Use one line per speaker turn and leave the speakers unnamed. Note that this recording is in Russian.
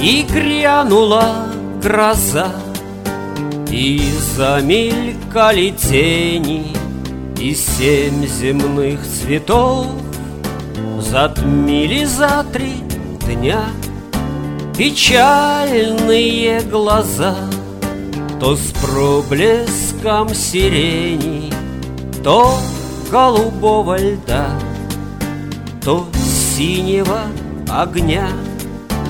И грянула гроза, и замелькали тени, и 7 земных цветов затмили за 3 дня печальные глаза. То с проблеском сирени, то голубого льда, то синего огня.